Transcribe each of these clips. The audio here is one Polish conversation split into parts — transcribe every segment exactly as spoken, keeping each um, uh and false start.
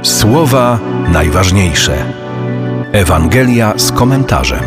Słowa najważniejsze. Ewangelia z komentarzem.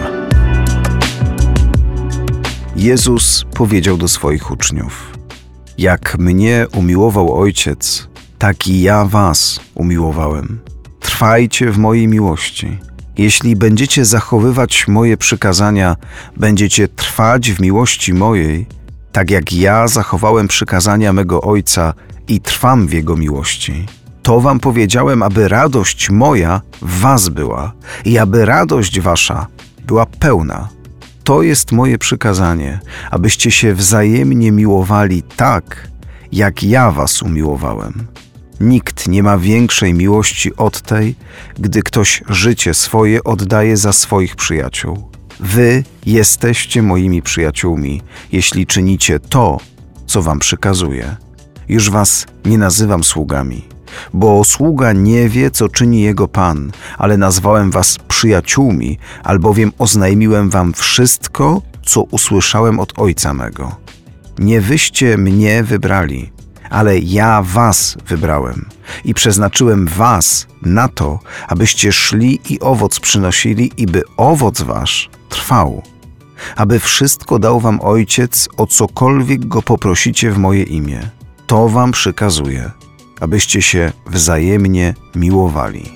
Jezus powiedział do swoich uczniów: Jak mnie umiłował Ojciec, tak i ja was umiłowałem. Trwajcie w mojej miłości. Jeśli będziecie zachowywać moje przykazania, będziecie trwać w miłości mojej, tak jak ja zachowałem przykazania mego Ojca i trwam w Jego miłości. To wam powiedziałem, aby radość moja w was była i aby radość wasza była pełna. To jest moje przykazanie, abyście się wzajemnie miłowali tak, jak ja was umiłowałem. Nikt nie ma większej miłości od tej, gdy ktoś życie swoje oddaje za swoich przyjaciół. Wy jesteście moimi przyjaciółmi, jeśli czynicie to, co wam przykazuję. Już was nie nazywam sługami, bo sługa nie wie, co czyni jego Pan, ale nazwałem was przyjaciółmi, albowiem oznajmiłem wam wszystko, co usłyszałem od Ojca mego. Nie wyście mnie wybrali, ale ja was wybrałem i przeznaczyłem was na to, abyście szli i owoc przynosili i by owoc wasz trwał, aby wszystko dał wam Ojciec, o cokolwiek go poprosicie w moje imię. To wam przykazuję, abyście się wzajemnie miłowali.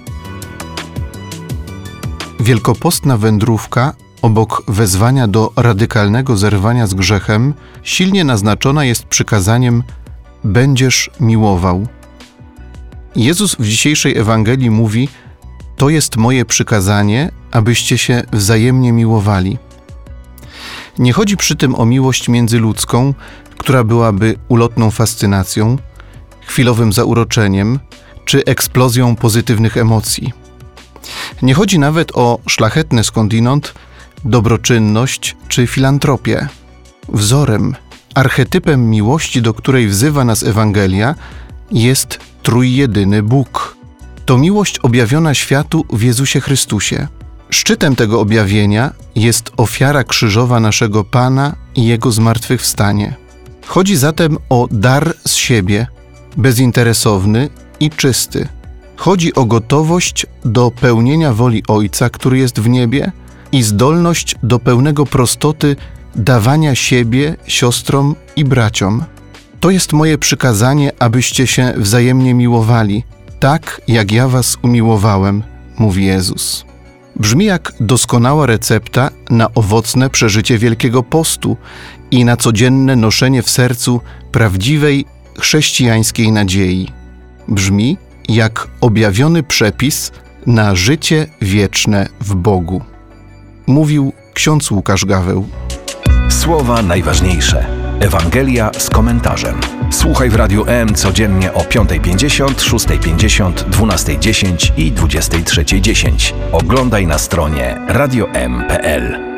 Wielkopostna wędrówka, obok wezwania do radykalnego zerwania z grzechem, silnie naznaczona jest przykazaniem: będziesz miłował. Jezus w dzisiejszej Ewangelii mówi: to jest moje przykazanie, abyście się wzajemnie miłowali. Nie chodzi przy tym o miłość międzyludzką, która byłaby ulotną fascynacją, chwilowym zauroczeniem czy eksplozją pozytywnych emocji. Nie chodzi nawet o szlachetne skądinąd dobroczynność czy filantropię. Wzorem, archetypem miłości, do której wzywa nas Ewangelia, jest trójjedyny Bóg. To miłość objawiona światu w Jezusie Chrystusie. Szczytem tego objawienia jest ofiara krzyżowa naszego Pana i Jego zmartwychwstanie. Chodzi zatem o dar z siebie, bezinteresowny i czysty. Chodzi o gotowość do pełnienia woli Ojca, który jest w niebie, i zdolność do pełnego prostoty dawania siebie siostrom i braciom. To jest moje przykazanie, abyście się wzajemnie miłowali, tak jak ja was umiłowałem, mówi Jezus. Brzmi jak doskonała recepta na owocne przeżycie Wielkiego Postu i na codzienne noszenie w sercu prawdziwej chrześcijańskiej nadziei. Brzmi jak objawiony przepis na życie wieczne w Bogu. Mówił ksiądz Łukasz Gaweł. Słowa najważniejsze. Ewangelia z komentarzem. Słuchaj w Radiu M codziennie o piąta pięćdziesiąt, szósta pięćdziesiąt, dwunasta dziesięć i dwudziesta trzecia dziesięć. Oglądaj na stronie radio m kropka p l.